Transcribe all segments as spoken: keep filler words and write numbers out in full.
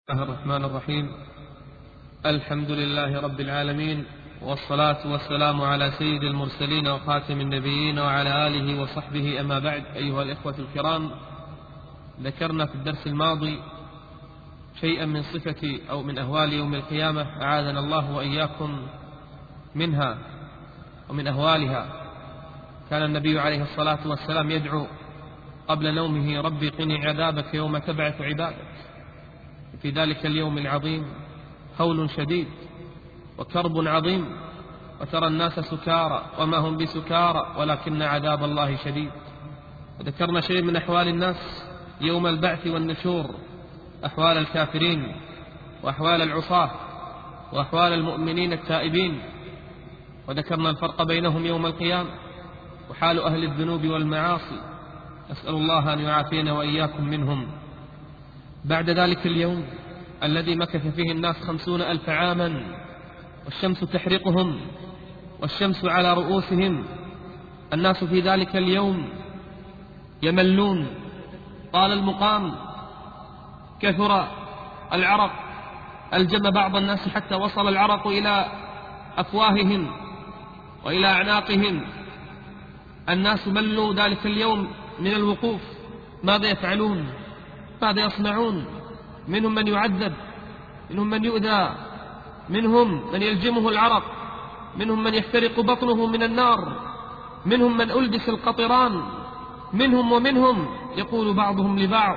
الله الرحمن الرحيم. الحمد لله رب العالمين، والصلاة والسلام على سيد المرسلين وخاتم النبيين وعلى آله وصحبه. أما بعد، أيها الإخوة الكرام، ذكرنا في الدرس الماضي شيئا من صفة أو من أهوال يوم القيامة، أعاذنا الله وإياكم منها ومن أهوالها. كان النبي عليه الصلاة والسلام يدعو قبل نومه: ربي قني عذابك يوم تبعث عبادك. في ذلك اليوم العظيم هول شديد وكرب عظيم، وترى الناس سكارى وما هم بسكارى ولكن عذاب الله شديد. وذكرنا شيء من أحوال الناس يوم البعث والنشور، أحوال الكافرين وأحوال العصاة وأحوال المؤمنين التائبين، وذكرنا الفرق بينهم يوم القيامة وحال أهل الذنوب والمعاصي. أسأل الله أن يعافينا وإياكم منهم. بعد ذلك اليوم الذي مكث فيه الناس خمسون ألف عاما والشمس تحرقهم والشمس على رؤوسهم، الناس في ذلك اليوم يملون، طال المقام، كثر العرق، الجم بعض الناس حتى وصل العرق إلى أفواههم وإلى أعناقهم. الناس ملوا ذلك اليوم من الوقوف. ماذا يفعلون؟ ماذا يصنعون؟ منهم من يعذب، منهم من يؤذى، منهم من يلجمه العرق، منهم من يحترق بطنه من النار، منهم من ألبس القطران، منهم ومنهم. يقول بعضهم لبعض: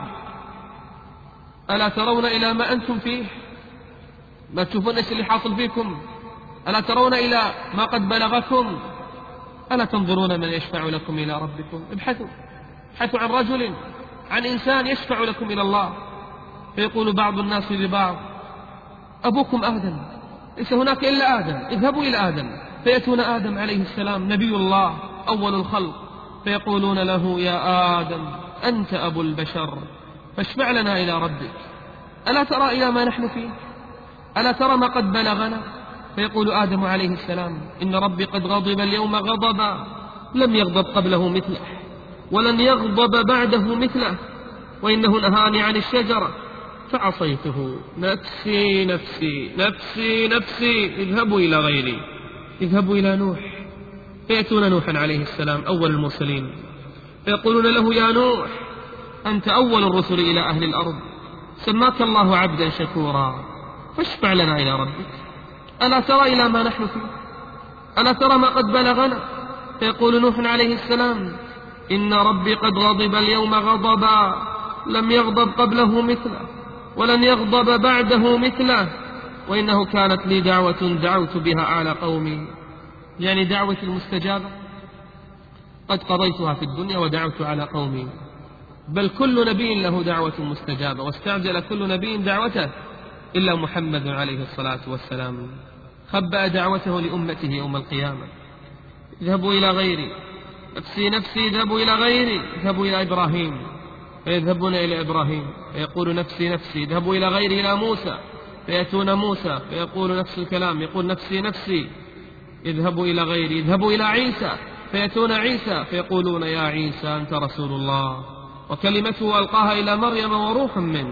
ألا ترون إلى ما أنتم فيه؟ ما تشوفون إيش اللي حاصل فيكم؟ ألا ترون إلى ما قد بلغكم؟ ألا تنظرون من يشفع لكم إلى ربكم؟ ابحثوا ابحثوا عن رجل، عن إنسان يشفع لكم إلى الله. فيقول بعض الناس لبعض: أبوكم آدم، ليس هناك إلا آدم، اذهبوا إلى آدم. فيأتون آدم عليه السلام نبي الله أول الخلق، فيقولون له: يا آدم، أنت أبو البشر، فاشفع لنا إلى ربك. ألا ترى إلى ما نحن فيه؟ ألا ترى ما قد بلغنا؟ فيقول آدم عليه السلام: إن ربي قد غضب اليوم غضبا لم يغضب قبله مثله ولن يغضب بعده مثله، وإنه نهاني عن الشجرة فعصيته. نفسي نفسي نفسي نفسي، اذهبوا إلى غيري، اذهبوا إلى نوح. فيأتون نوحا عليه السلام أول المرسلين، فيقولون له: يا نوح، أنت أول الرسل إلى أهل الأرض، سماك الله عبدا شكورا، فاشفع لنا إلى ربك. ألا ترى إلى ما نحن فيه؟ ألا ترى ما قد بلغنا؟ فيقول نوح عليه السلام: إن ربي قد غضب اليوم غضبا لم يغضب قبله مثله ولن يغضب بعده مثله، وإنه كانت لي دعوة دعوت بها على قومي. يعني دعوة المستجابة قد قضيتها في الدنيا ودعوت على قومي. بل كل نبي له دعوة مستجابة، واستعجل كل نبي دعوته إلا محمد عليه الصلاة والسلام، خبأ دعوته لأمته يوم القيامة: اذهبوا إلى غيري، نفسي نفسي، اذهبوا إلى غيري، اذهبوا إلى إبراهيم. فيذهبون إلى إبراهيم فيقول: نفسي نفسي، اذهبوا إلى غيري، إلى موسى. فيأتون موسى فيقول نفس الكلام، يقول: نفسي نفسي، اذهبوا إلى غيري، اذهبوا إلى عيسى. فيأتون عيسى فيقولون: يا عيسى، أنت رسول الله وكلمته ألقاها إلى مريم وروح منه.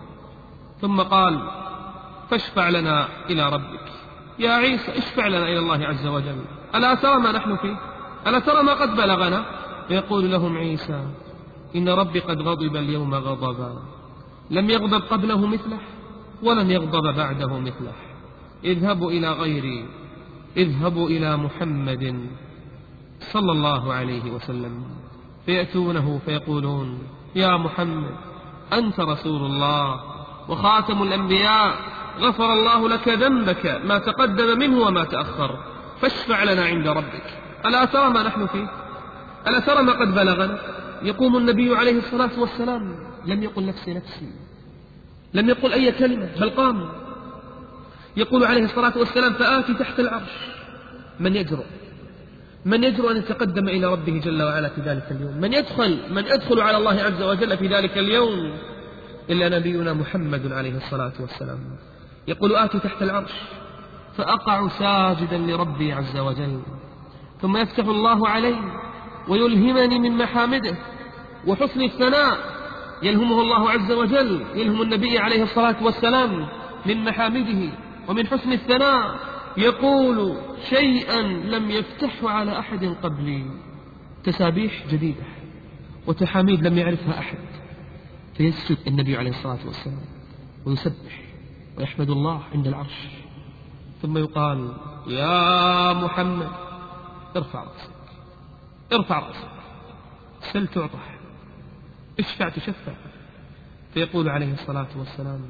ثم قال: فاشفع لنا إلى ربك. يا عيسى، اشفع لنا إلى الله عز وجل. ألا ترى ما نحن فيه؟ ألا ترى ما قد بلغنا؟ فيقول لهم عيسى: إن ربي قد غضب اليوم غضبا لم يغضب قبله مثله ولن يغضب بعده مثله. اذهبوا إلى غيري، اذهبوا إلى محمد صلى الله عليه وسلم. فيأتونه فيقولون: يا محمد، أنت رسول الله وخاتم الأنبياء، غفر الله لك ذنبك ما تقدم منه وما تأخر، فاشفع لنا عند ربك. ألا ترى ما نحن فيه؟ ألا ترى ما قد بلغنا؟ يقوم النبي عليه الصلاة والسلام، لم يقل نفسي نفسي، لم يقل أي كلمة، بل قام يقول عليه الصلاة والسلام: فآتي تحت العرش. من يجرؤ من يجرؤ أن يتقدم إلى ربه جل وعلا في ذلك اليوم؟ من يدخل من يدخل على الله عز وجل في ذلك اليوم إلا نبينا محمد عليه الصلاة والسلام. يقول: آتي تحت العرش فأقع ساجدا لربي عز وجل، ثم يفتح الله علي ويلهمني من محامده وحسن الثناء يلهمه الله عز وجل، يلهم النبي عليه الصلاة والسلام من محامده ومن حسن الثناء، يقول شيئا لم يفتحه على أحد قبلي، تسابيح جديدة وتحاميد لم يعرفها أحد، فيسجد النبي عليه الصلاة والسلام ويسبح ويحمد الله عند العرش، ثم يقال يا محمد ارفع رأسك، ارفع رأسك، سل تعطى، اشفع تشفع، فيقول عليه الصلاة والسلام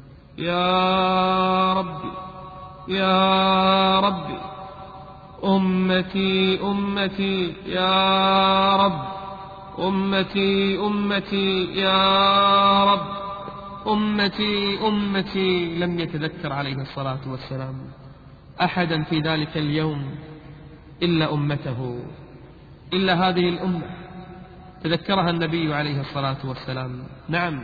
يا ربي يا ربي أمتي أمتي يا رب، أمتي أمتي يا رب، أمتي أمتي. لم يتذكر عليه الصلاة والسلام أحدا في ذلك اليوم إلا أمته، إلا هذه الأمة تذكرها النبي عليه الصلاة والسلام. نعم،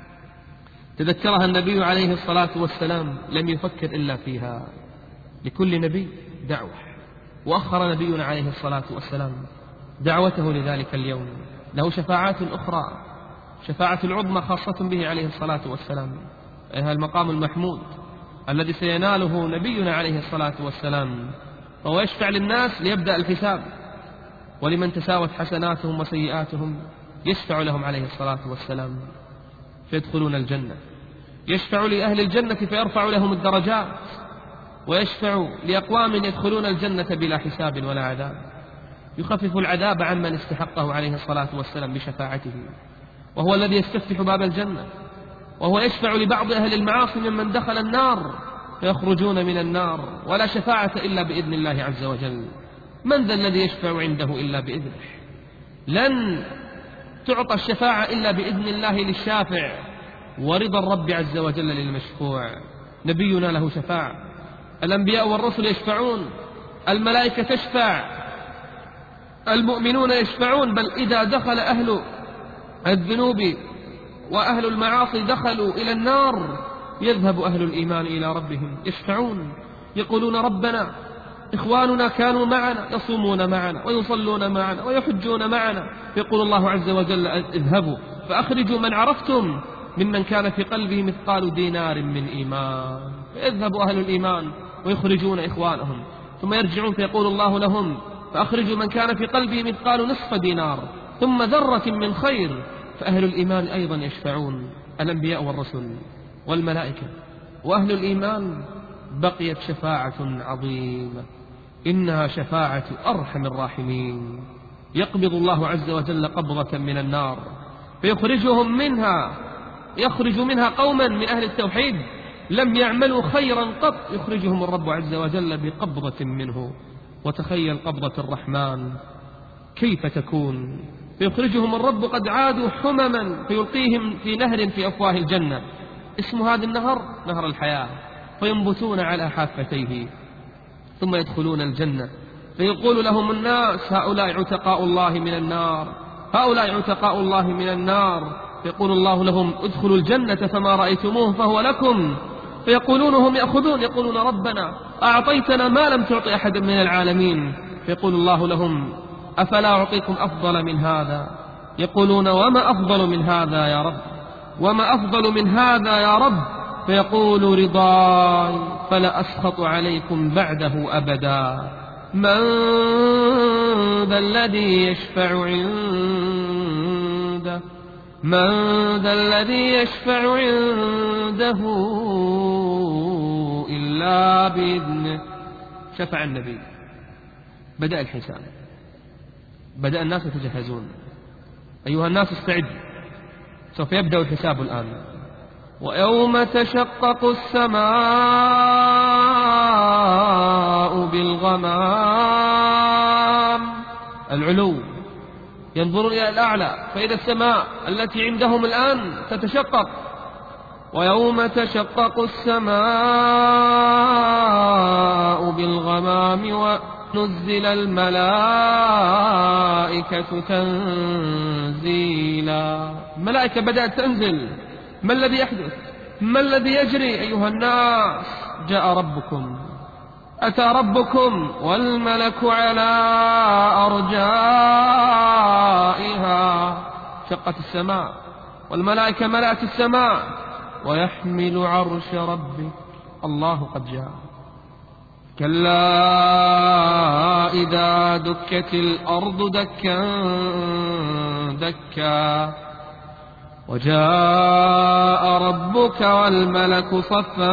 تذكرها النبي عليه الصلاة والسلام، لم يفكر إلا فيها. لكل نبي دعوة، وأخر نبينا عليه الصلاة والسلام دعوته لذلك اليوم. له شفاعات أخرى، شفاعة العظمى خاصة به عليه الصلاة والسلام، هذا المقام المحمود الذي سيناله نبينا عليه الصلاة والسلام، فهو يشفع للناس ليبدأ الحساب، ولمن تساوت حسناتهم وسيئاتهم يشفع لهم عليه الصلاة والسلام فيدخلون الجنة، يشفع لأهل الجنة فيرفع لهم الدرجات، ويشفع لأقوام يدخلون الجنة بلا حساب ولا عذاب، يخفف العذاب عن من استحقه عليه الصلاة والسلام بشفاعته، وهو الذي يستفتح باب الجنة، وهو يشفع لبعض أهل المعاصي ممن دخل النار فيخرجون من النار، ولا شفاعة إلا بإذن الله عز وجل. من ذا الذي يشفع عنده إلا بإذنه؟ لن تعطى الشفاعة إلا بإذن الله للشافع، ورضا الرب عز وجل للمشفوع. نبينا له شفاعة، الأنبياء والرسل يشفعون، الملائكة تشفع، المؤمنون يشفعون، بل إذا دخل أهل الذنوب وأهل المعاصي دخلوا إلى النار يذهب أهل الإيمان إلى ربهم يشفعون، يقولون ربنا إخواننا كانوا معنا يصومون معنا ويصلون معنا ويحجون معنا، يقول الله عز وجل اذهبوا فأخرجوا من عرفتم ممن كان في قلبه مثقال دينار من إيمان، فيذهب أهل الإيمان ويخرجون إخوانهم، ثم يرجعون فيقول الله لهم فأخرجوا من كان في قلبه مثقال نصف دينار ثم ذرة من خير، فأهل الإيمان أيضا يشفعون، الأنبياء والرسل والملائكة وأهل الإيمان. بقيت شفاعة عظيمة، إنها شفاعة أرحم الراحمين، يقبض الله عز وجل قبضة من النار فيخرجهم منها، يخرج منها قوما من أهل التوحيد لم يعملوا خيرا قط، يخرجهم الرب عز وجل بقبضة منه. وتخيل قبضة الرحمن كيف تكون، فيخرجهم الرب قد عادوا حمما فيلقيهم في نهر في أفواه الجنة، اسم هذا النهر نهر الحياة، فينبتون على حافتيه، ثم يدخلون الجنة فيقول لهم الناس هؤلاء عتقاء الله من النار، هؤلاء عتقاء الله من النار، فيقول الله لهم ادخلوا الجنة فما رأيتموه فهو لكم، فيقولون هم يأخذون يقولون ربنا أعطيتنا ما لم تعطي أحد من العالمين، فيقول الله لهم أفلا أعطيكم أفضل من هذا، يقولون وما أفضل من هذا يا رب، وما أفضل من هذا يا رب، فيقول رضاي فلا أسخط عليكم بعده أبدا، من ذا الذي يشفع عنده، من ذا الذي يشفع عنده إلا بإذنه. شفع النبي، بدأ الحساب، بدأ الناس يتجهزون، أيها الناس استعدوا، سوف يبدأ الحساب الآن. ويوم تشقق السماء بالغمام، العلو، ينظرون إلى الأعلى فإذا السماء التي عندهم الآن تتشقق. ويوم تشقق السماء بالغمام ونزل الملائكة تنزيلا، الملائكة بدأت تنزل، ما الذي يحدث؟ ما الذي يجري؟ أيها الناس جاء ربكم، أتى ربكم والملك على أرجائها، شقت السماء والملائكة ملأت السماء ويحمل عرش ربك. الله قد جاء. كلا إذا دكت الأرض دكا دكا وجاء ربك والملك صفا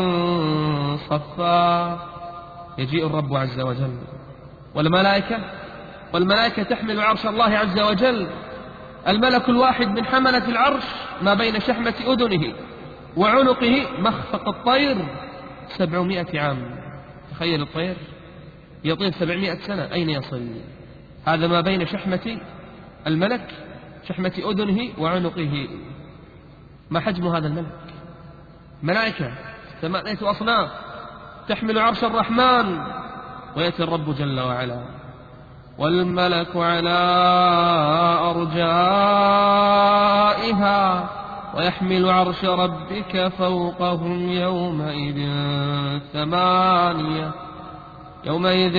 صفا. يجيء الرب عز وجل والملائكة والملائكة تحمل عرش الله عز وجل. الملك الواحد من حملة العرش ما بين شحمة أذنه وعنقه مخفق الطير سبعمائة عام. تخيل الطير يطير سبعمائة سنة أين يصل؟ هذا ما بين شحمة الملك، شحمة أذنه وعنقه. ما حجم هذا الملك؟ ملائكة ثمانية أصناف تحمل عرش الرحمن، ويأتي الرب جل وعلا والملك على أرجائها ويحمل عرش ربك فوقهم يومئذ ثمانية يومئذ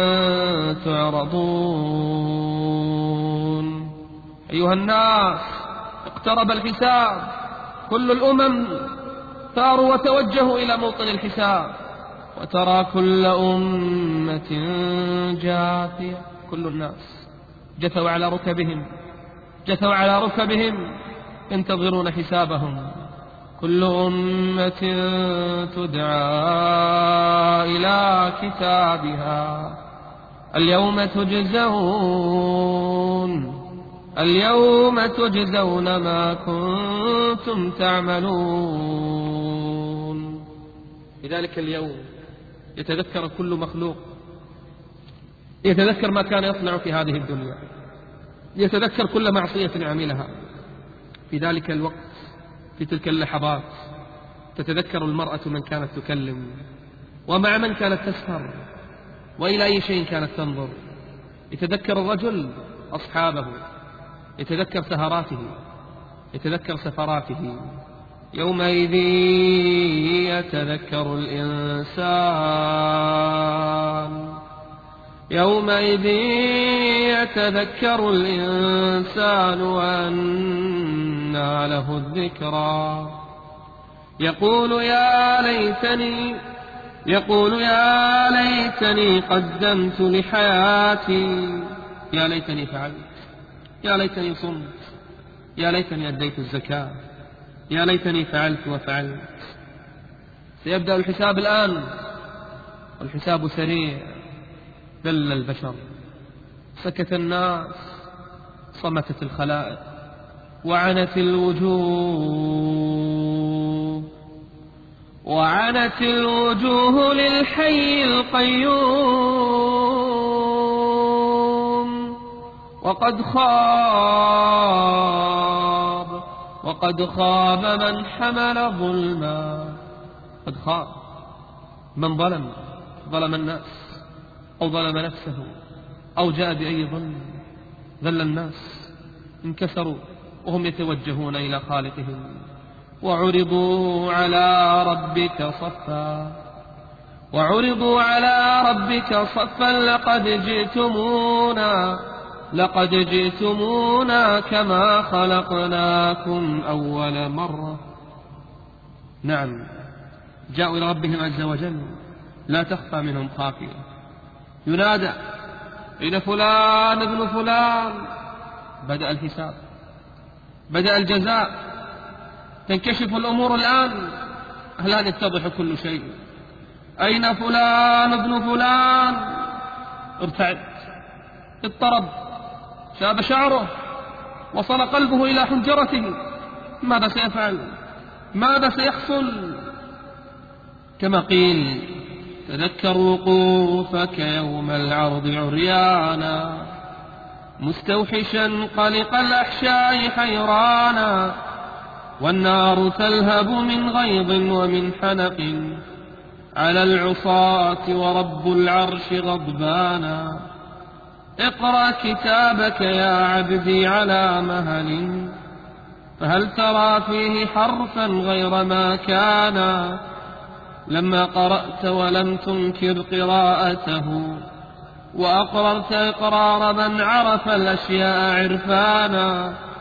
تعرضون. أيها الناس اقترب الحساب، كل الأمم ثاروا وتوجهوا إلى موطن الحساب، وترى كل أمة جاثية، كل الناس جثوا على ركبهم جثوا على ركبهم ينتظرون حسابهم. كل أمة تدعى إلى كتابها اليوم تجزون اليوم تجزون ما كنتم تعملون. في ذلك اليوم يتذكر كل مخلوق، يتذكر ما كان يصنع في هذه الدنيا، يتذكر كل معصية عملها. في ذلك الوقت في تلك اللحظات تتذكر المرأة من كانت تكلم، ومع من كانت تسهر، وإلى أي شيء كانت تنظر. يتذكر الرجل أصحابه، يتذكر سهراته، يتذكر سفراته. يومئذ يتذكر الإنسان يومئذ يتذكر الإنسان وأنى له الذكرى. يقول يا ليتني يقول يا ليتني قدمت لحياتي، يا ليتني فعلت، يا ليتني صمت، يا ليتني أديت الزكاة، يا ليتني فعلت وفعلت. سيبدأ الحساب الآن، والحساب سريع. ذل البشر، سكت الناس، صمتت الخلائق، وعنت الوجوه وعنت الوجوه للحي القيوم. وقد خاب وقد خاب من حمل ظلما. قد خاب من ظلم ظلم الناس أو ظلم نفسه أو جاء بأي ظلم. ذل الناس، انكسروا وهم يتوجهون إلى خالقهم. وعرضوا على ربك صفا وعرضوا على ربك صفا لقد جئتمونا لقد جئتمونا كما خلقناكم أول مرة. نعم، جاءوا إلى ربهم عز وجل لا تخفى منهم خافية. ينادى إلى فلان ابن فلان. بدأ الحساب، بدأ الجزاء، تنكشف الأمور الآن. الآن يتضح كل شيء. أين فلان ابن فلان؟ ارتعد، اضطرب، شاب شعره، وصل قلبه إلى حنجرته. ماذا سيفعل؟ ماذا سيحصل؟ كما قيل: تذكر وقوفك يوم العرض عريانا مستوحشا قلق الأحشاء حيرانا، والنار تلهب من غيظ ومن حنق على العصاة ورب العرش غضبانا. اقرأ كتابك يا عبدي على مهل، فهل ترى فيه حرفا غير ما كان؟ لما قرأت ولم تنكر قراءته، وأقررت إقرار من عرف الأشياء عرفانا،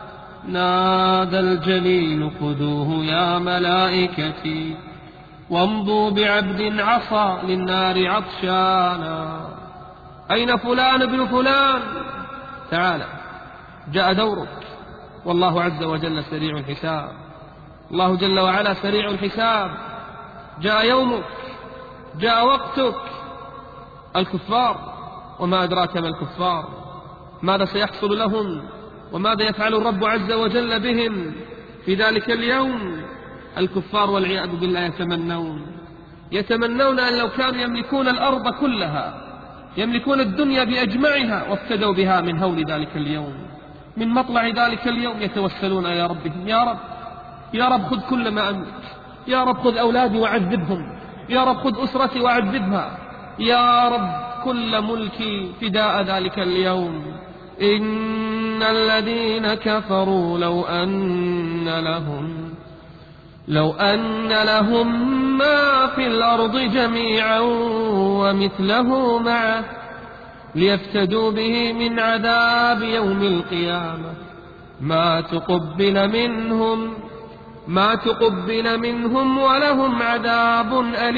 نادى الجليل خذوه يا ملائكتي وامضوا بعبد عصى للنار عطشانا. أين فلان ابن فلان؟ تعالى، جاء دورك، والله عز وجل سريع الحساب. الله جل وعلا سريع الحساب. جاء يومك، جاء وقتك. الكفار، وما أدراك ما الكفار، ماذا سيحصل لهم وماذا يفعل الرب عز وجل بهم في ذلك اليوم؟ الكفار والعياذ بالله يتمنون يتمنون أن لو كانوا يملكون الأرض كلها، يملكون الدنيا بأجمعها وافتدوا بها من هول ذلك اليوم، من مطلع ذلك اليوم. يتوسلون إلى ربهم: يا رب، يا رب خذ كل ما أملك، يا رب خذ أولادي وعذبهم، يا رب خذ أسرتي وعذبها، يا رب كل ملكي فداء ذلك اليوم. إن الذين كفروا لو أن لهم لو أن لهم ما في الأرض جميعا ومثله معه ليفتدوا به من عذاب يوم القيامة ما تقبل منهم ما تقبل منهم ولهم عذاب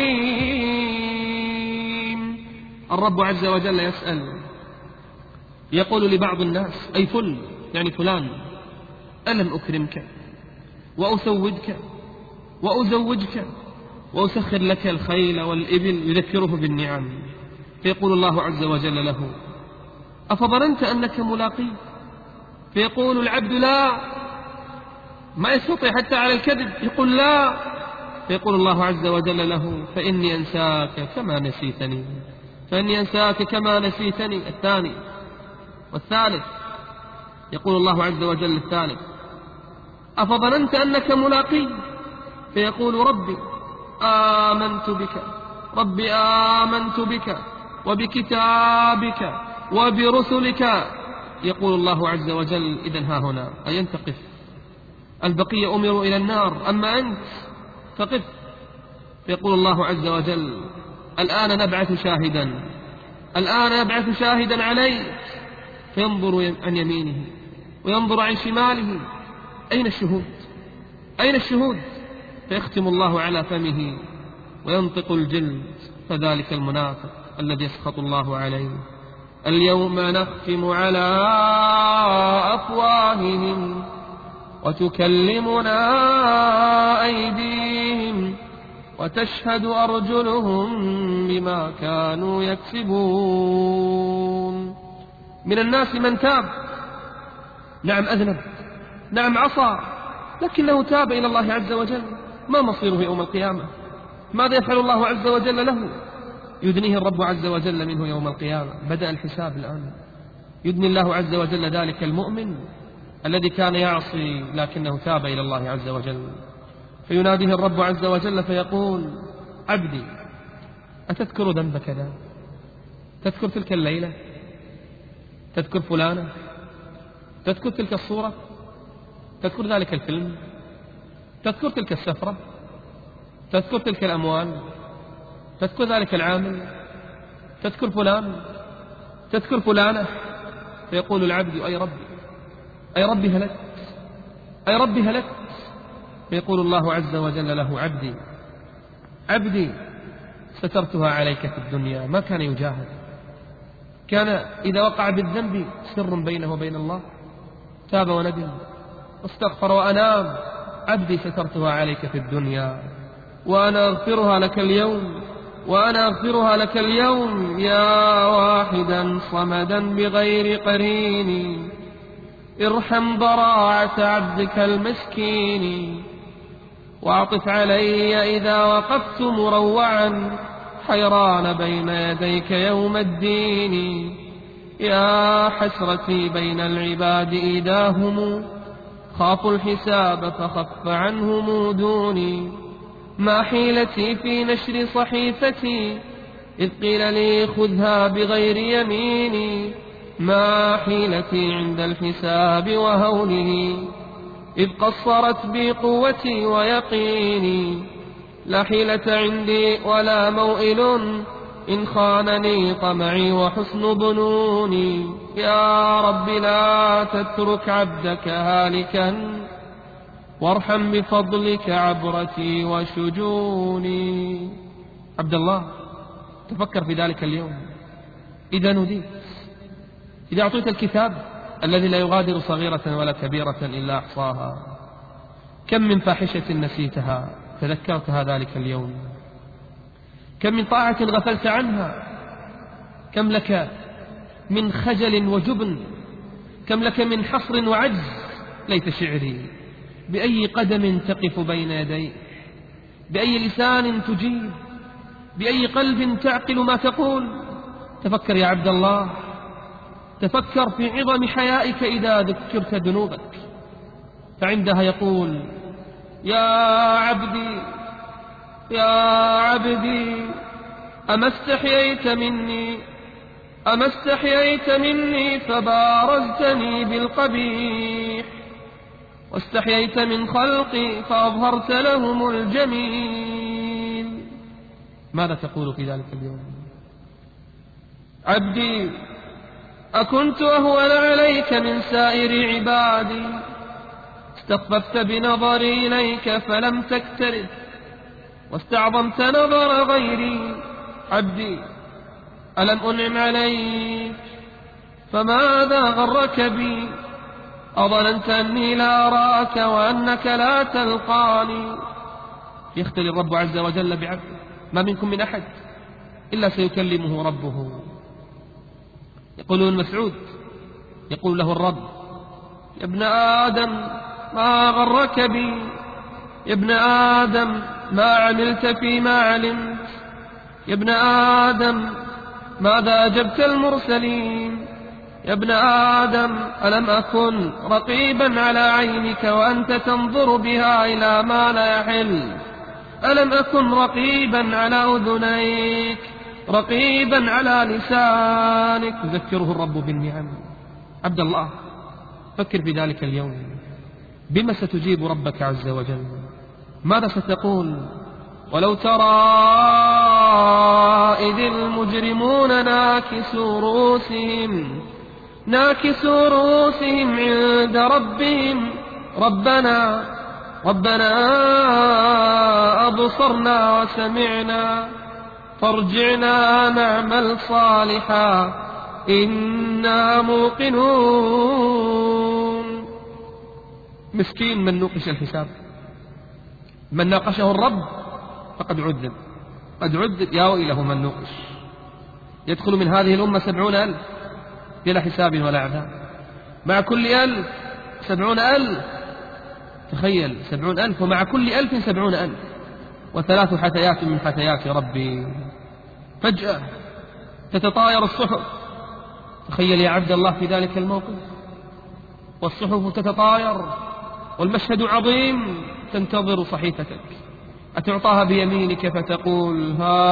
أليم. الرب عز وجل يسأل، يقول لبعض الناس: أي فل، يعني فلان، ألم أكرمك وأسودك وأزوجك وأسخر لك الخيل والإبل؟ يذكره بالنعم. فيقول الله عز وجل له: أفظننت أنك ملاقي؟ فيقول العبد: لا، ما يستطيع حتى على الكذب، يقول لا. فيقول الله عز وجل له: فإني أنساك كما نسيتني فإني أنساك كما نسيتني. الثاني والثالث، يقول الله عز وجل الثالث: أفظننت أنك ملاقي؟ فيقول: ربي آمنت بك ربي آمنت بك وبكتابك وبرسلك. يقول الله عز وجل: إذن ها هنا، أي أنت قف، البقية أمروا إلى النار، أما أنت فقف. فيقول الله عز وجل: الآن نبعث شاهدا الآن نبعث شاهدا عليك. فينظر عن يمينه وينظر عن شماله: أين الشهود أين الشهود فيختم الله على فمه وينطق الجلد، فذلك المنافق الذي يسخط الله عليه. اليوم نختم على أفواههم وتكلمنا أيديهم وتشهد أرجلهم بما كانوا يكسبون. من الناس من تاب، نعم أذنب، نعم عصى، لكنه تاب إلى الله عز وجل. ما مصيره يوم القيامة؟ ماذا يفعل الله عز وجل له؟ يدنيه الرب عز وجل منه يوم القيامة. بدأ الحساب الآن. يدني الله عز وجل ذلك المؤمن الذي كان يعصي لكنه تاب إلى الله عز وجل. فيناديه الرب عز وجل فيقول: عبدي، أتذكر ذنب كذا؟ تذكر تلك الليلة؟ تذكر فلانة؟ تذكر تلك الصورة؟ تذكر ذلك الفيلم؟ تذكر تلك السفرة؟ تذكر تلك الأموال؟ تذكر ذلك العامل؟ تذكر فلان؟ تذكر فلانة؟ فيقول العبد: أي ربي أي ربي هلكت أي ربي هلكت. فيقول الله عز وجل له: عبدي عبدي سترتها عليك في الدنيا. ما كان يجاهد، كان إذا وقع بالذنب سر بينه وبين الله، تاب وندم واستغفر وأناب. عبدي سترتها عليك في الدنيا وأنا أغفرها لك اليوم وأنا أغفرها لك اليوم. يا واحدا صمدا بغير قرين، ارحم ضراعة عبدك المسكين، واعطف علي إذا وقفت مروعا حيران بين يديك يوم الدين. يا حسرتي بين العباد إذا هم خافوا الحساب فخف عنهم دوني. ما حيلتي في نشر صحيفتي إذ قيل لي خذها بغير يميني. ما حيلتي عند الحساب وهوله إذ قصرت بي قوتي ويقيني. لا حيلة عندي ولا موئل إن خانني طمعي وحسن ظنوني. يا رب لا تترك عبدك هالكا، وارحم بفضلك عبرتي وشجوني. عبد الله، تفكر في ذلك اليوم إذا نوديت، إذا أعطيت الكتاب الذي لا يغادر صغيرة ولا كبيرة إلا أحصاها. كم من فاحشة نسيتها تذكرتها ذلك اليوم، كم من طاعة غفلت عنها، كم لك من خجل وجبن، كم لك من حصر وعجز. ليت شعري بأي قدم تقف بين يديك، بأي لسان تجيب، بأي قلب تعقل ما تقول. تفكر يا عبد الله، تفكر في عظم حيائك إذا ذكرت ذنوبك، فعندها يقول: يا عبدي يا عبدي أما استحييت مني أما استحييت مني فبارزتني بالقبيح، واستحييت من خلقي فأظهرت لهم الجميل. ماذا تقول في ذلك اليوم؟ عبدي، أكنت أهون عليك من سائر عبادي؟ استخففت بنظري إليك فلم تكترث، واستعظمت نظر غيري. عبدي، ألم أنعم عليك؟ فماذا غرك بي؟ أظننت أني لا أراك وأنك لا تلقاني. يختلي الرب عز وجل بعبده، ما منكم من أحد إلا سيكلمه ربه. يقول المسعود، يقول له الرب: يا ابن آدم ما غرك بي؟ يا ابن آدم ما عملت فيما علمت؟ يا ابن آدم ماذا أجبت المرسلين؟ يا ابن آدم ألم أكن رقيبا على عينك وأنت تنظر بها إلى ما لا يحل؟ ألم أكن رقيبا على أذنيك، رقيبا على لسانك؟ يذكره الرب بالنعم. عبد الله، فكر في ذلك اليوم، بما ستجيب ربك عز وجل؟ ماذا ستقول؟ ولو ترى إذ المجرمون ناكسوا رؤوسهم ناكسوا رؤوسهم عند ربهم ربنا ربنا أبصرنا وسمعنا فارجعنا نعمل صالحا إنا موقنون. مسكين من نوقش الحساب، من ناقشه الرب فقد عذب، قد عذب. يا ويله من نوقش. يدخل من هذه الأمة سبعون ألف بلا حساب ولا عذاب، مع كل ألف سبعون ألف. تخيل، سبعون ألف ومع كل ألف سبعون ألف، وثلاث حثيات من حثيات ربي. فجأة تتطاير الصحف. تخيل يا عبد الله في ذلك الموقف، والصحف تتطاير والمشهد عظيم، تنتظر صحيفتك. أتعطاها بيمينك فتقول: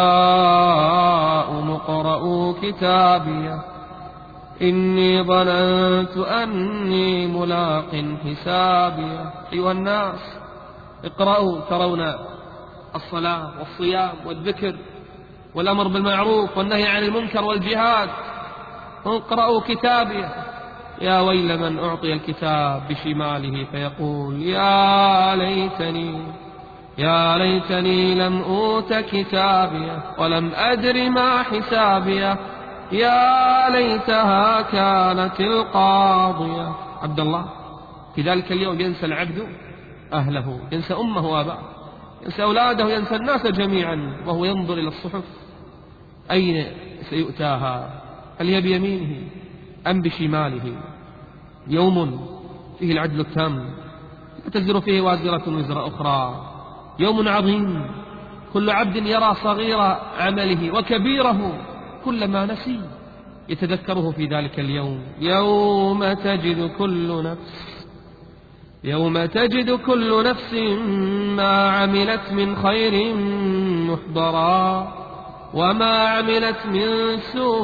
هاؤم اقرءوا كتابي إني ظننت أني ملاق حسابي. أيها الناس، اقرأوا. ترون الصلاة والصيام والذكر والأمر بالمعروف والنهي عن المنكر والجهاد. اقرأوا كتابي. يا ويل من أعطي الكتاب بشماله فيقول: يا ليتني يا ليتني لم أوت كتابي ولم أدر ما حسابي يا ليتها كانت القاضية. عبد الله، في ذلك اليوم ينسى العبد أهله، ينسى أمه وأباه، ينسى أولاده، ينسى الناس جميعا، وهو ينظر إلى الصحف. أين سيؤتاها؟ هل هي بيمينه أم بشماله؟ يوم فيه العدل التام، لا تزر فيه وازرة وزر أخرى. يوم عظيم، كل عبد يرى صغير عمله وكبيره كلما نسي يتذكره في ذلك اليوم. يوم تجد كل نفس يوم تجد كل نفس ما عملت من خير محضرا وما عملت من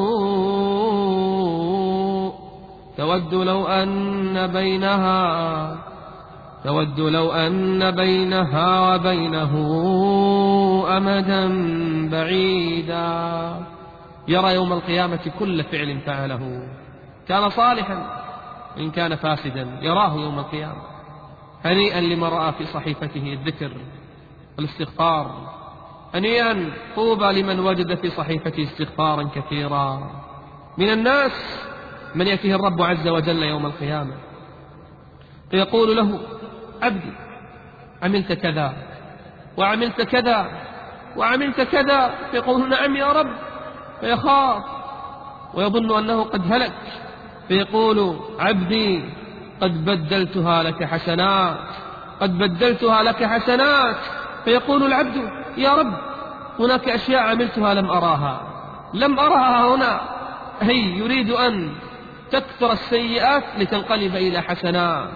سوء تود لو أن بينها تود لو أن بينها وبينه أمدا بعيدا. يرى يوم القيامة كل فعل فعله، كان صالحا إن كان فاسدا يراه يوم القيامة. هنيئا لمن رأى في صحيفته الذكر والاستغفار، هنيئا طوبى لمن وجد في صحيفته استغفارا كثيرا. من الناس من يأتيه الرب عز وجل يوم القيامة فيقول له: عبدي عملت كذا وعملت كذا وعملت كذا، فيقول: نعم يا رب، فيخاف ويظن أنه قد هلك، فيقول: عبدي قد بدلتها لك حسنات، قد بدلتها لك حسنات. فيقول العبد: يا رب، هناك أشياء عملتها لم أراها لم أراها هنا. هي يريد أن تكثر السيئات لتنقلب إلى حسنات.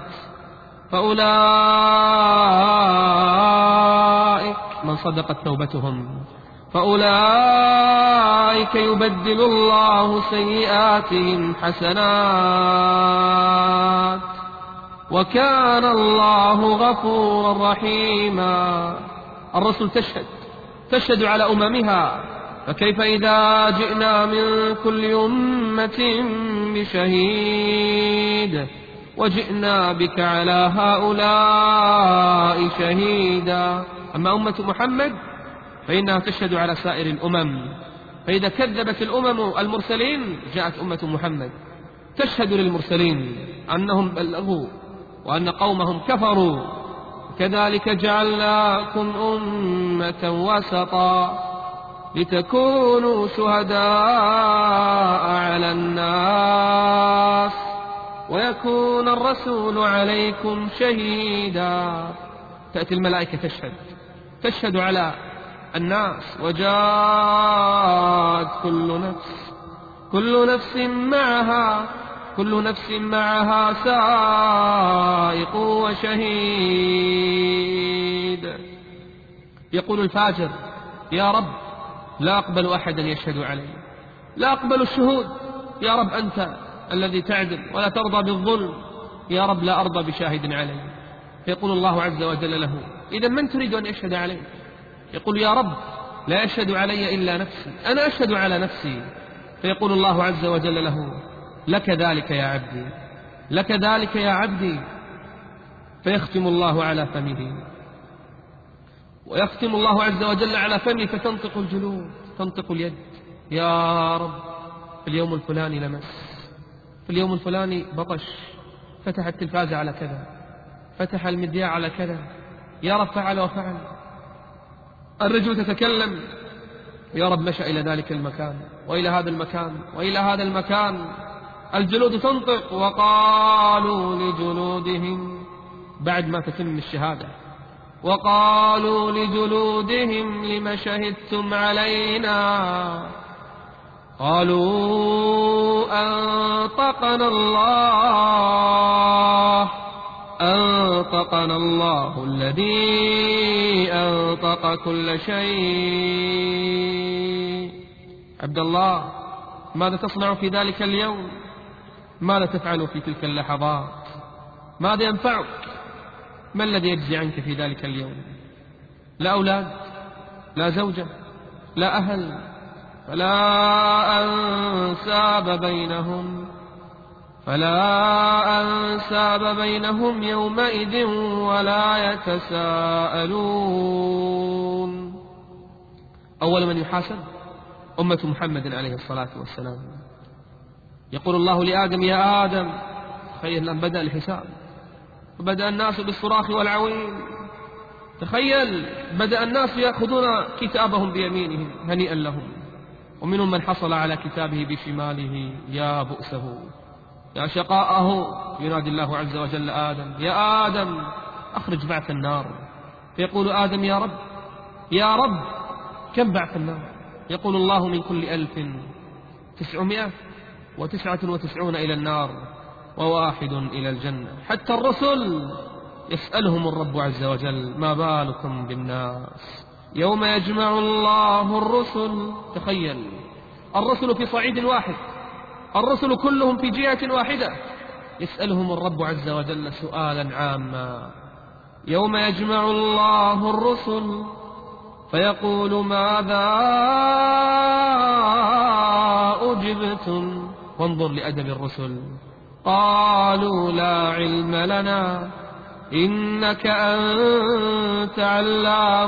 فأولئك من صدقت توبتهم فأولئك يبدل الله سيئاتهم حسنات وكان الله غفورا رحيما. الرسل تشهد تشهد على أممها، فكيف إذا جئنا من كل أمة بشهيد وجئنا بك على هؤلاء شهيدا. أما أمة محمد فإنها تشهد على سائر الأمم، فإذا كذبت الأمم المرسلين جاءت أمة محمد تشهد للمرسلين أنهم بلغوا وأن قومهم كفروا. كذلك جعلناكم أمة وسطا لتكونوا شهداء على الناس ويكون الرسول عليكم شهيدا. تأتي الملائكة تشهد تشهد على الناس، وجاءت كل نفس كل نفس معها كل نفس معها سائق وشهيد. يقول الفاجر: يا رب، لا أقبل أحدا يشهد علي، لا أقبل الشهود، يا رب أنت الذي تعدل ولا ترضى بالظلم، يا رب لا أرضى بشاهد علي. فيقول الله عز وجل له: إذا من تريد أن يشهد عليك؟ يقول: يا رب، لا يشهد علي إلا نفسي، أنا أشهد على نفسي. فيقول الله عز وجل له: لك ذلك يا عبدي، لك ذلك يا عبدي. فيختم الله على فمه ويختم الله عز وجل على فمه، فتنطق الجلود، تنطق اليد: يا رب، في اليوم الفلاني لمس، في اليوم الفلاني بطش، فتح التلفاز على كذا، فتح المذياع على كذا، يا رب فعل وفعل. الرجل تتكلم: يا رب مشى إلى ذلك المكان وإلى هذا المكان وإلى هذا المكان. الجلود تنطق: وقالوا لجلودهم، بعد ما تتم الشهادة، وقالوا لجلودهم لم شهدتم علينا؟ قالوا أنطقنا الله أنطقنا الله الذي أنطق كل شيء. عبد الله، ماذا تصنع في ذلك اليوم؟ ماذا تفعل في تلك اللحظات؟ ماذا ينفعك؟ ما الذي يجزي عنك في ذلك اليوم؟ لا أولاد، لا زوجة، لا أهل، فلا أنساب بينهم فلا أنساب بينهم يومئذ ولا يتساءلون. أول من يحاسب أمة محمد عليه الصلاة والسلام. يقول الله لآدم: يا آدم، تخيل أن بدأ الحساب، وبدأ الناس بالصراخ والعويل. تخيل بدأ الناس يأخذون كتابهم بيمينهم، هنيئا لهم. ومنهم من حصل على كتابه بشماله، يا بؤسه يا شقاءه. ينادي الله عز وجل آدم: يا آدم، أخرج بعث النار. فيقول آدم: يا رب يا رب، كم بعث النار؟ يقول الله: من كل ألف تسعمائة وتسعة وتسعون إلى النار وواحد إلى الجنة. حتى الرسل يسألهم الرب عز وجل: ما بالكم بالناس يوم يجمع الله الرسل. تخيل الرسل في صعيد واحد، الرسل كلهم في جهة واحدة، يسألهم الرب عز وجل سؤالا عاما: يوم يجمع الله الرسل فيقول ماذا أجبتم؟ وانظر لأدب الرسل، قالوا لا علم لنا إنك أنت علام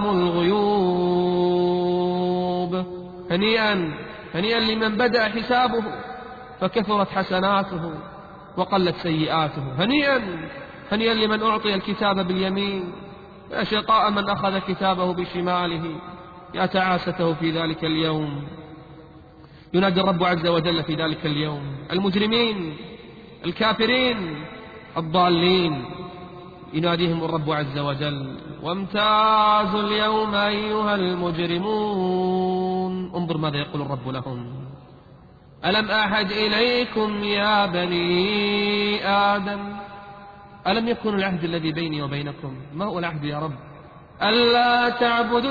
الغيوب. هنيئا هنيئا لمن بدأ حسابه فكثرت حسناته وقلت سيئاته. هنيئا هنيئا لمن أعطي الكتاب باليمين، يا شقاء من أخذ كتابه بشماله، يا تعاسته في ذلك اليوم. ينادي الرب عز وجل في ذلك اليوم المجرمين الكافرين الضالين، يناديهم الرب عز وجل وامتازوا اليوم أيها المجرمون. انظر ماذا يقول الرب لهم: ألم أعهد إليكم يا بني آدم؟ ألم يكن العهد الذي بيني وبينكم؟ ما هو العهد يا رب؟ ألا تعبدوا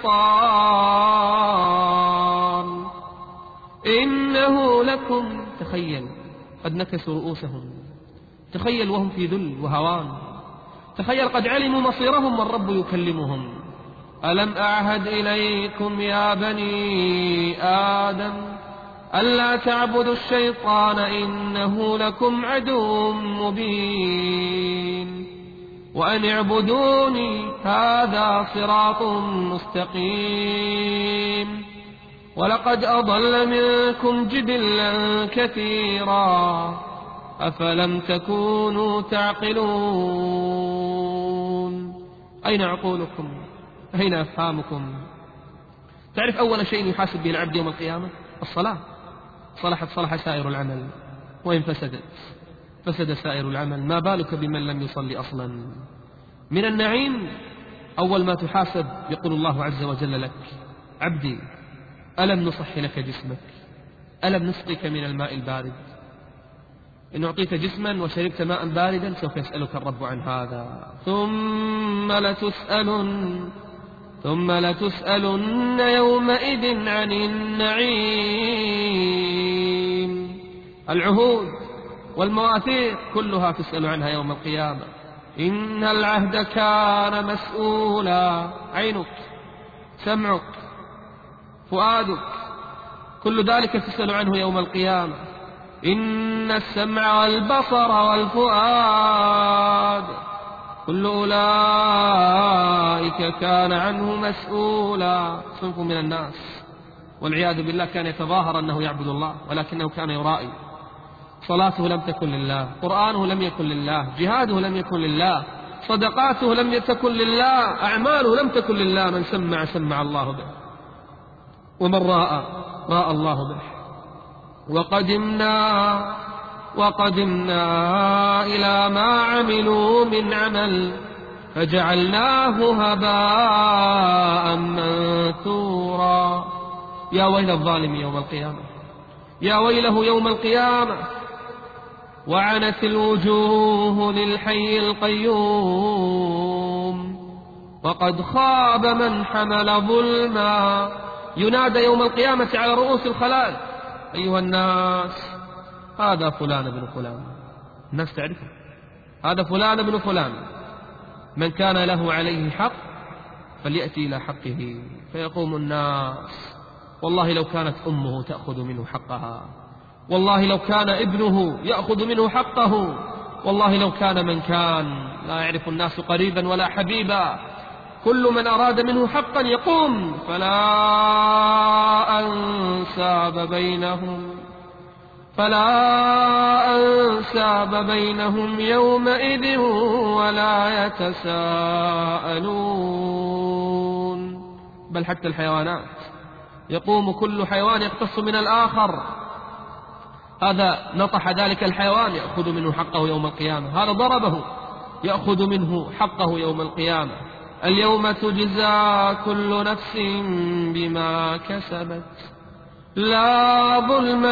الشيطان إنه لكم. تخيل قد نكسوا رؤوسهم، تخيل وهم في ذل وهوان، تخيل قد علموا مصيرهم والرب يكلمهم: ألم أعهد إليكم يا بني آدم ألا تعبدوا الشيطان إنه لكم عدو مبين وأن اعبدوني هذا صراط مستقيم ولقد أضل منكم جبلا كثيرا أفلم تكونوا تعقلون. أين عقولكم؟ أين أفهامكم؟ تعرف أول شيء يحاسب به العبد يوم القيامة الصلاة. صلحت صلح سائر العمل، وإن فسدت فسد سائر العمل. ما بالك بمن لم يصلي أصلا؟ من النعيم أول ما تحاسب يقول الله عز وجل لك: عبدي ألم نصح لك جسمك؟ ألم نسقك من الماء البارد؟ إن أعطيت جسما وشربت ماء باردا سوف يسألك الرب عن هذا. ثم لتسألن ثم لتسألن يومئذ عن النعيم. العهود والمواثيق كلها تسأل عنها يوم القيامة. إن العهد كان مسؤولا. عينك، سمعك، فؤادك، كل ذلك تسأل عنه يوم القيامة. إن السمع والبصر والفؤاد كل أولئك كان عنه مسؤولا. صنف من الناس والعياذ بالله كان يتظاهر أنه يعبد الله ولكنه كان يرائي. صلاته لم تكن لله، قرآنه لم يكن لله، جهاده لم يكن لله، صدقاته لم تكن لله، أعماله لم تكن لله. من سمع سمع الله به، ومن راء راء الله به. وقدمنا وقدمنا إلى ما عملوا من عمل فجعلناه هباء منثورا. يا ويل الظالم يوم القيامة، يا ويله يوم القيامة. وعنت الوجوه للحي القيوم وقد خاب من حمل ظلما. ينادى يوم القيامة على رؤوس الخلائق: أيها الناس، هذا فلان بن فلان. الناس تعرفه، هذا فلان بن فلان، من كان له عليه حق فليأتي إلى حقه. فيقوم الناس: والله لو كانت أمه تأخذ منه حقها، والله لو كان ابنه يأخذ منه حقه، والله لو كان من كان. لا يعرف الناس قريبا ولا حبيبا. كل من أراد منه حقا يقوم، فلا أنساب بينهم فلا أنساب بينهم يومئذ ولا يتساءلون. بل حتى الحيوانات يقوم كل حيوان يقتص من الآخر. هذا نطح ذلك الحيوان يأخذ منه حقه يوم القيامة، هذا ضربه يأخذ منه حقه يوم القيامة. اليوم تجزى كل نفس بما كسبت لا ظلم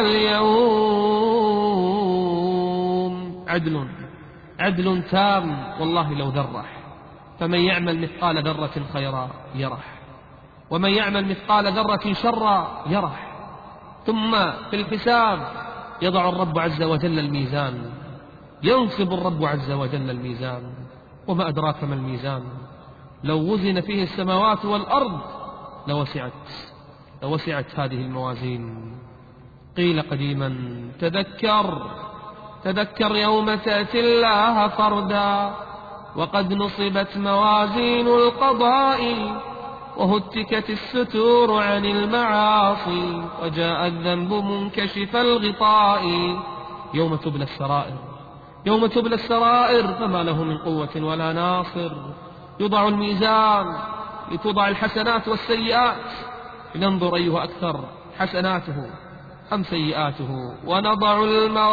اليوم. عدل عدل تام والله لو ذرة. فمن يعمل مثقال ذرة خيرا يره، ومن يعمل مثقال ذرة شرا يره. ثم في الحساب يضع الرب عز وجل الميزان، ينصب الرب عز وجل الميزان. وما أدراك ما الميزان؟ لو وزن فيه السماوات والأرض لوسعت لوسعت هذه الموازين. قيل قديما تذكر تذكر يوم تأتي الله فردا، وقد نصبت موازين القضاء، وهتكت الستور عن المعاصي، وجاء الذنب منكشف الغطاء. يوم تبلى السرائر يوم تبلى السرائر فما له من قوة ولا ناصر. يوضع الميزان لتوضع الحسنات والسيئات، لننظر أيها أكثر حسناته أم سيئاته. ونضع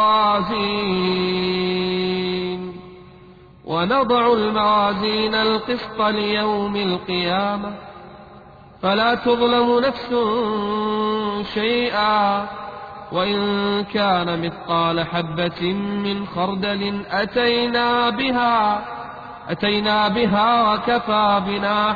الموازين ونضع الموازين القسط ليوم القيامة، فلا تظلم نفس شيئا، وإن كان مثقال حبة من خردل أتينا بها أتينا بها وكفى بنا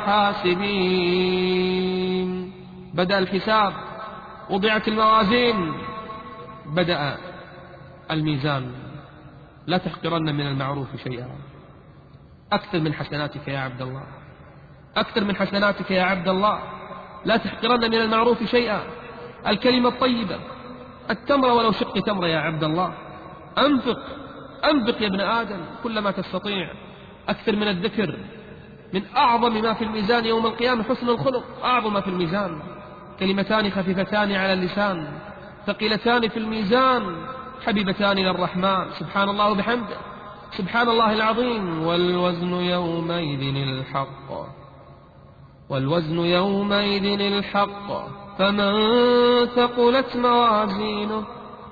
حاسبين. بدأ الحساب، وضعت الموازين، بدأ الميزان. لا تحقرن من المعروف شيئا. أكثر من حسناتك يا عبد الله، أكثر من حسناتك يا عبد الله. لا تحقرن من المعروف شيئا. الكلمة الطيبة، التمر ولو شق تمر يا عبد الله. أنفق أنفق يا ابن آدم كلما تستطيع. أكثر من الذكر. من أعظم ما في الميزان يوم القيامة حسن الخلق، أعظم ما في الميزان. كلمتان خفيفتان على اللسان، ثقيلتان في الميزان، حبيبتان إلى الرحمن. سبحان الله وبحمده، سبحان الله العظيم. والوزن يومئذ الحق والوزن يومئذ الحق فمن ثقلت موازينه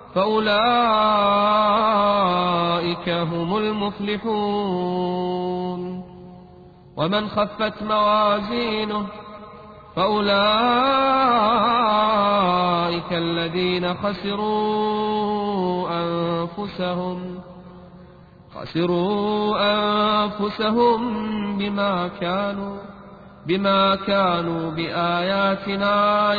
فأولئك هم المفلحون، ومن خفت موازينه فأولئك الذين خسروا أنفسهم خسروا أنفسهم بما كانوا بما كانوا بآياتنا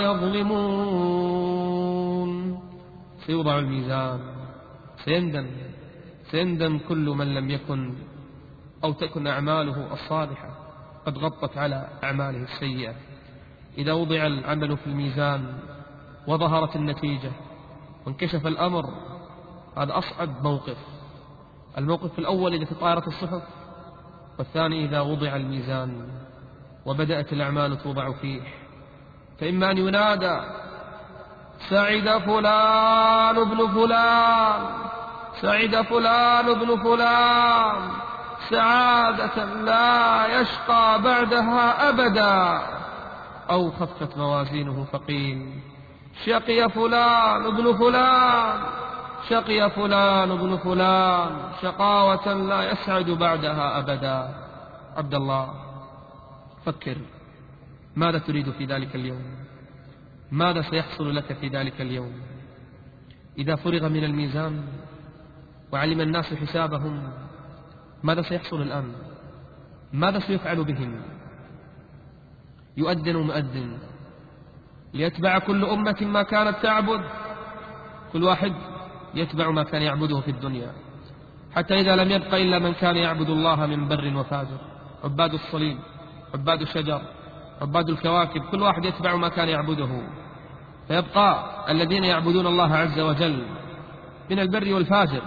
يظلمون. سيوضع الميزان، سيندم سيندم كل من لم يكن أو تكن أعماله الصالحة قد غطت على أعماله السيئة. إذا وضع العمل في الميزان وظهرت النتيجة وانكشف الأمر، هذا أصعب موقف. الموقف الأول إذا تطايرت الصحف، والثاني إذا وضع الميزان وبدأت الأعمال توضع فيه. فإما أن ينادى سعد فلان ابن فلان سعد فلان ابن فلان سعادة لا يشقى بعدها أبدا، أو خفت موازينه فقيل شقي فلان ابن فلان شقي فلان ابن فلان شقاوة لا يسعد بعدها أبدا. عبد الله، فكر ماذا تريد في ذلك اليوم؟ ماذا سيحصل لك في ذلك اليوم إذا فرغ من الميزان وعلم الناس حسابهم؟ ماذا سيحصل الآن؟ ماذا سيفعل بهم؟ يؤذن مؤذن ليتبع كل أمة ما كانت تعبد. كل واحد يتبع ما كان يعبده في الدنيا، حتى إذا لم يبق إلا من كان يعبد الله من بر وفاجر، عباد الصليب، عباد الشجر، عباد الكواكب، كل واحد يتبع ما كان يعبده، فيبقى الذين يعبدون الله عز وجل من البر والفاجر.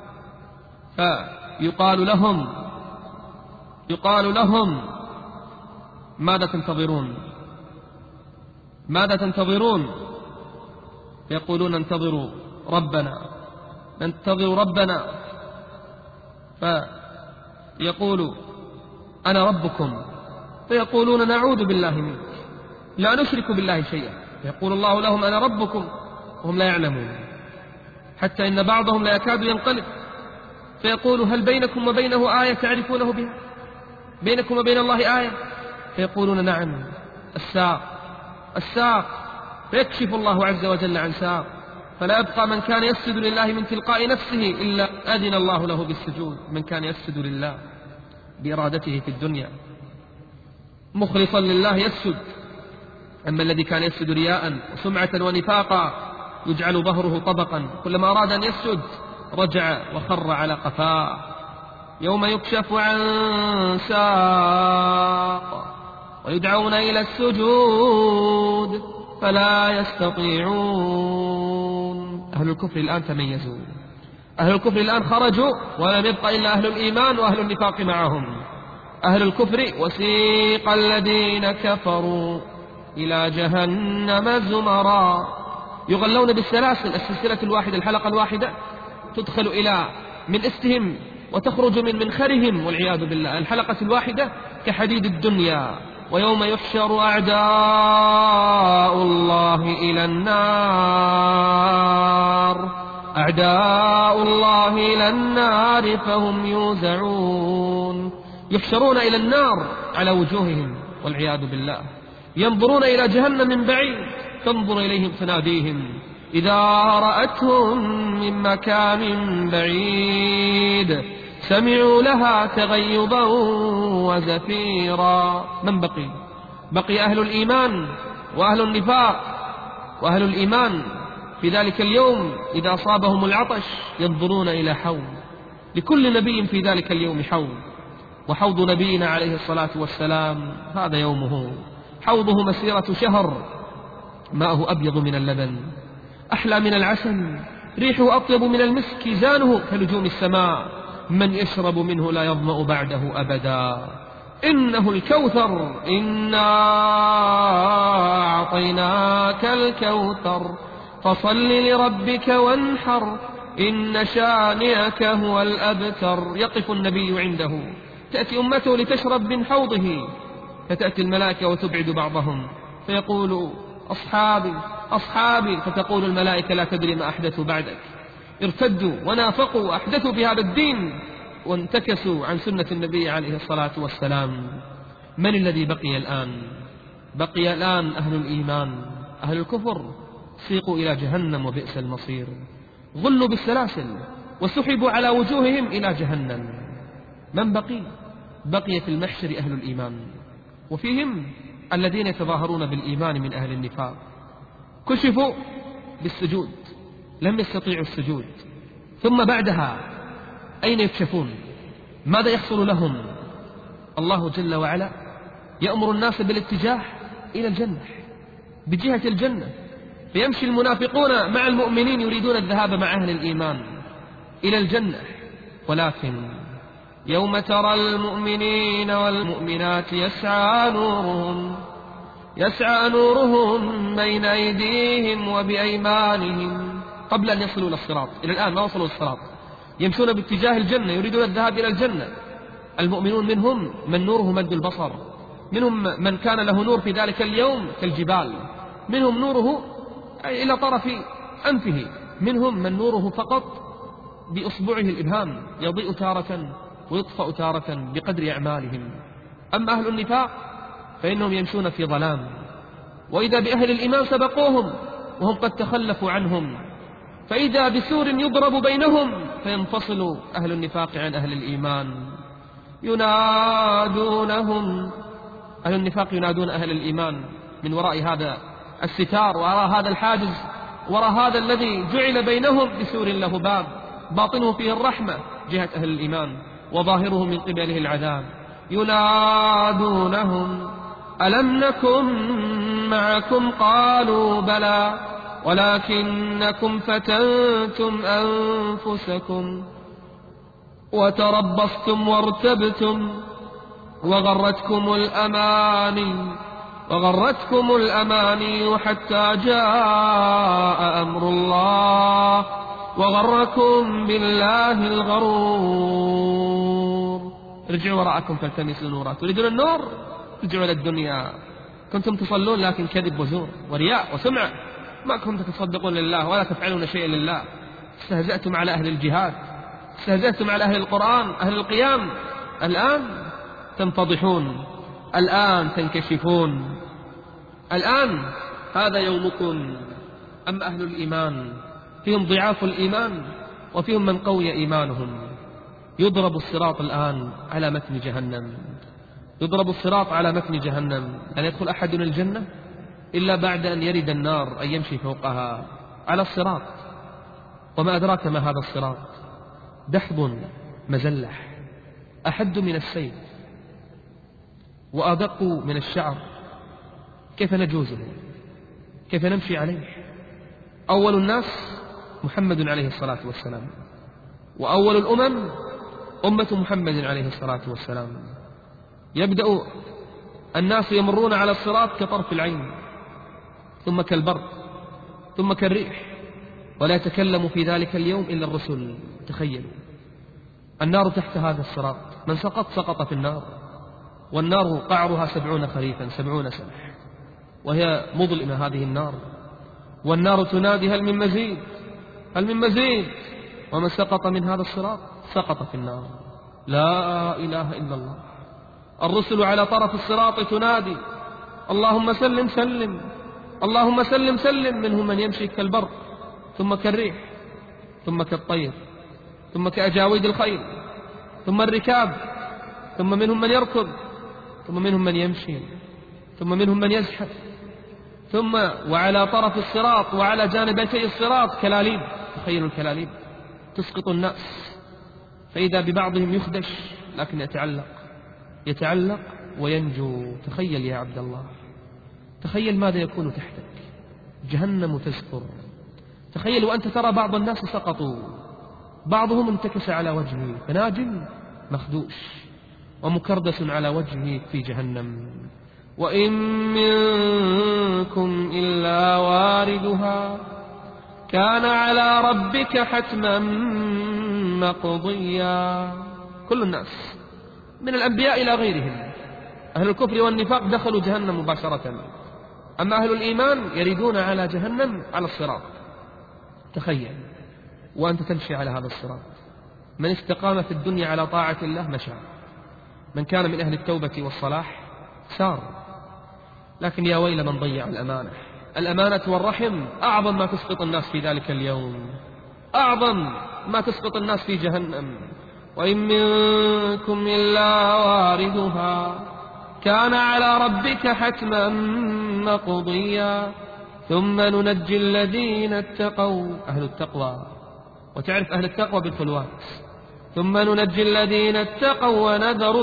فيقال لهم يقال لهم ماذا تنتظرون؟ ماذا تنتظرون؟ فيقولون ننتظر ربنا ننتظر ربنا فيقول أنا ربكم، فيقولون نعوذ بالله منك، لا نشرك بالله شيئا. فيقول الله لهم أنا ربكم وهم لا يعلمون، حتى إن بعضهم لا يكاد ينقلب، فيقول هل بينكم وبينه آية تعرفونه بها؟ بينكم وبين الله آية؟ فيقولون نعم، الساق الساق فيكشف الله عز وجل عن ساق، فلا يبقى من كان يسجد لله من تلقاء نفسه إلا أذن الله له بالسجود. من كان يسجد لله بإرادته في الدنيا مخلصا لله يسجد، أما الذي كان يسجد رياء وسمعة ونفاقا يجعل ظهره طبقا، كلما أراد أن يسجد رجع وخر على قفاه. يوم يكشف عن ساق ويدعون إلى السجود فلا يستطيعون. أهل الكفر الآن تميزوا، أهل الكفر الآن خرجوا ولم يبق إلا أهل الإيمان وأهل النفاق معهم. أهل الكفر وسيق الذين كفروا إلى جهنم زمرا، يغلون بالسلاسل، السلسلة الواحدة الحلقة الواحدة تدخل إلى من إستهم وتخرج من منخرهم والعياذ بالله. الحلقة الواحدة كحديد الدنيا. ويوم يحشر أعداء الله إلى النار، أعداء الله إلى النار فهم يوزعون. يحشرون إلى النار على وجوههم والعياذ بالله، ينظرون إلى جهنم من بعيد، تنظر إليهم تناديهم إذا رأتهم من مكان بعيد سمعوا لها تغيظا وزفيرا. من بقي؟ بقي أهل الإيمان وأهل النفاق. وأهل الإيمان في ذلك اليوم إذا أصابهم العطش ينظرون إلى حوض، لكل نبي في ذلك اليوم حوض، وحوض نبينا عليه الصلاة والسلام هذا يومه، حوضه مسيرة شهر، ماءه أبيض من اللبن أحلى من العسل، ريحه أطيب من المسك، زانه كنجوم السماء، من يشرب منه لا يظمأ بعده أبدا. إنه الكوثر، إنا أعطيناك الكوثر فصل لربك وانحر إن شانئك هو الأبتر. يقف النبي عنده، تأتي أمته لتشرب من حوضه، فتأتي الملائكة وتبعد بعضهم فيقول أصحابي أصحابي، فتقول الملائكة لا تدري ما أحدثوا بعدك، ارتدوا ونافقوا وأحدثوا في هذا الدين وانتكسوا عن سنة النبي عليه الصلاة والسلام. من الذي بقي الآن؟ بقي الآن أهل الإيمان. أهل الكفر سيقوا إلى جهنم وبئس المصير، غلوا بالسلاسل وسحبوا على وجوههم إلى جهنم. من بقي؟ بقي في المحشر أهل الإيمان، وفيهم الذين يتظاهرون بالإيمان من أهل النفاق، كشفوا بالسجود لم يستطيعوا السجود، ثم بعدها أين يكشفون؟ ماذا يحصل لهم؟ الله جل وعلا يأمر الناس بالاتجاه إلى الجنة، بجهة الجنة، فيمشي المنافقون مع المؤمنين يريدون الذهاب مع أهل الإيمان إلى الجنة. ولكن يوم ترى المؤمنين والمؤمنات يسعى نورهم يسعى نورهم بين أيديهم وبأيمانهم، قبل أن يصلوا إلى الصراط، إلى الآن ما وصلوا الصراط، يمشون باتجاه الجنة يريدون الذهاب إلى الجنة. المؤمنون منهم من نوره مد البصر، منهم من كان له نور في ذلك اليوم كالجبال، منهم نوره إلى طرف أنفه، منهم من نوره فقط بإصبعه الإبهام، يضيء تارة ويطفأ تارة بقدر أعمالهم. أما أهل النفاق فإنهم يمشون في ظلام، وإذا بأهل الإيمان سبقوهم وهم قد تخلفوا عنهم، فإذا بسور يضرب بينهم فينفصل أهل النفاق عن أهل الإيمان. ينادونهم، أهل النفاق ينادون أهل الإيمان من وراء هذا الستار، وراء هذا الحاجز، وراء هذا الذي جعل بينهم بسور له باب باطنه فيه الرحمة جهة أهل الإيمان وظاهره من قبله العذاب. ينادونهم ألم نكن معكم قالوا بلى ولكنكم فتنتم أنفسكم وتربصتم وارتبتم وغرتكم الأماني وغرتكم الأماني حتى جاء أمر الله وغركم بالله الغرور. ارجعوا وراءكم فالتمسوا نورا، تريدون النور؟ ارجعوا إلى الدنيا، كنتم تصلون لكن كذب وزور ورياء وسمعة، ما كنتم تصدقون لله ولا تفعلون شيئا لله، استهزأتم على أهل الجهاد، استهزأتم على أهل القرآن، أهل القيام. الآن تنفضحون، الآن تنكشفون، الآن هذا يومكم. أما أهل الإيمان فيهم ضعاف الإيمان وفيهم من قوي إيمانهم. يضرب الصراط الآن على متن جهنم، يضرب الصراط على متن جهنم، لا يدخل أحد الجنة إلا بعد أن يرد النار، أن يمشي فوقها على الصراط. وما أدراك ما هذا الصراط؟ دحض مزلح أحد من السيف، وأدق من الشعر، كيف نجوزه؟ كيف نمشي عليه؟ أول الناس محمد عليه الصلاة والسلام، وأول الأمم أمة محمد عليه الصلاة والسلام. يبدأ الناس يمرون على الصراط كطرف العين، ثم كالبرق، ثم كالريح، ولا يتكلم في ذلك اليوم إلا الرسل. تخيلوا، النار تحت هذا الصراط، من سقط سقط في النار، والنار قعرها سبعون خريفا، سبعون سنة، وهي مظلمة هذه النار، والنار تنادي هل من مزيد، هل من مزيد، ومن سقط من هذا الصراط سقط في النار. لا إله إلا الله. الرسل على طرف الصراط تنادي اللهم سلم سلم، اللهم سلم سلم. منهم من يمشي كالبرق، ثم كالريح، ثم كالطير، ثم كأجاويد الخيل، ثم الركاب، ثم منهم من يركض، ثم منهم من يمشي، ثم منهم من يزحف، ثم وعلى طرف الصراط وعلى جانبتي الصراط كلاليب. تخيلوا الكلاليب تسقط الناس، فإذا ببعضهم يخدش لكن يتعلق، يتعلق وينجو. تخيل يا عبد الله، تخيل ماذا يكون تحتك، جهنم تزفر. تخيل وأنت ترى بعض الناس سقطوا، بعضهم انتكس على وجهه فناجم مخدوش، ومكردس على وجهه في جهنم. وإن منكم إلا واردها كان على ربك حتما مقضيا. كل الناس من الأنبياء إلى غيرهم، أهل الكفر والنفاق دخلوا جهنم مباشرة، أما أهل الإيمان يريدون على جهنم على الصراط. تخيل وأنت تمشي على هذا الصراط، من استقام في الدنيا على طاعة الله مشى، من كان من أهل التوبة والصلاح سار. لكن يا ويل من ضيع الأمانة. الأمانة والرحم أعظم ما تسقط الناس في ذلك اليوم، أعظم ما تسقط الناس في جهنم. وإن منكم إلا واردها كان على ربك حتما مقضيا ثم ننجي الذين اتقوا، أهل التقوى، وتعرف أهل التقوى بالخلوات، ثم ننجي الذين اتقوا ونذر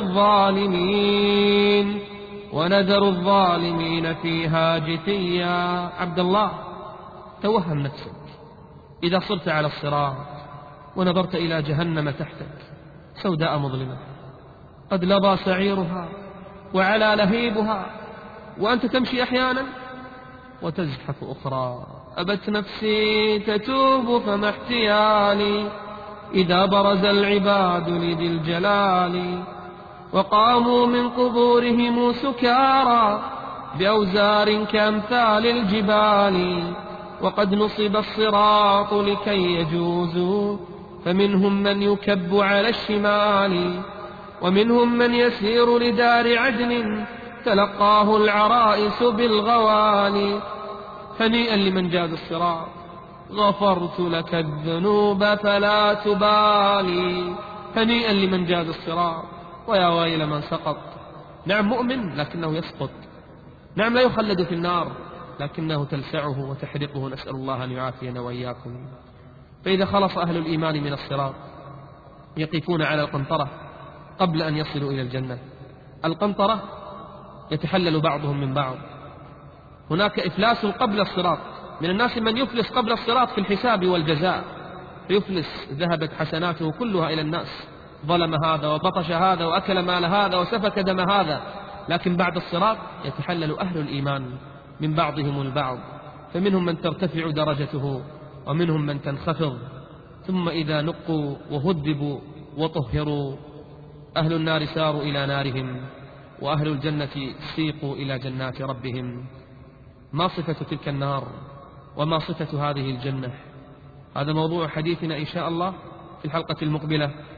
الظالمين ونذر الظالمين فيها جثيا. عبد الله، توهم نفسك إذا صرت على الصراط ونظرت إلى جهنم تحتك سوداء مظلمة، قد لظى سعيرها وعلى لهيبها، وأنت تمشي أحيانا وتزحف أخرى. أبت نفسي تتوب فما احتيالي إذا برز العباد لذي الجلال وقاموا من قبورهم سكارى بأوزار كأمثال الجبال وقد نصب الصراط لكي يجوزوا فمنهم من يكب على الشمال ومنهم من يسير لدار عدن تلقاه العرائس بالغواني. هنيئا لمن جاز الصراط، غفرت لك الذنوب فلا تبالي. هنيئا لمن جاز الصراط، ويا ويل من سقط. نعم مؤمن لكنه يسقط، نعم لا يخلد في النار لكنه تلسعه وتحرقه، نسأل الله أن يعافينا وإياكم. فإذا خلص أهل الإيمان من الصراط يقفون على القنطرة قبل أن يصلوا إلى الجنة. القنطرة يتحلل بعضهم من بعض، هناك إفلاس قبل الصراط، من الناس من يفلس قبل الصراط في الحساب والجزاء، فيفلس ذهبت حسناته كلها إلى الناس، ظلم هذا وبطش هذا وأكل مال هذا وسفك دم هذا. لكن بعد الصراط يتحلل أهل الإيمان من بعضهم البعض، فمنهم من ترتفع درجته ومنهم من تنخفض. ثم إذا نقوا وهذبوا وطهروا أهل النار ساروا إلى نارهم، وأهل الجنة سيقوا إلى جنات ربهم. ما صفة تلك النار وما صفة هذه الجنة؟ هذا موضوع حديثنا إن شاء الله في الحلقة المقبلة.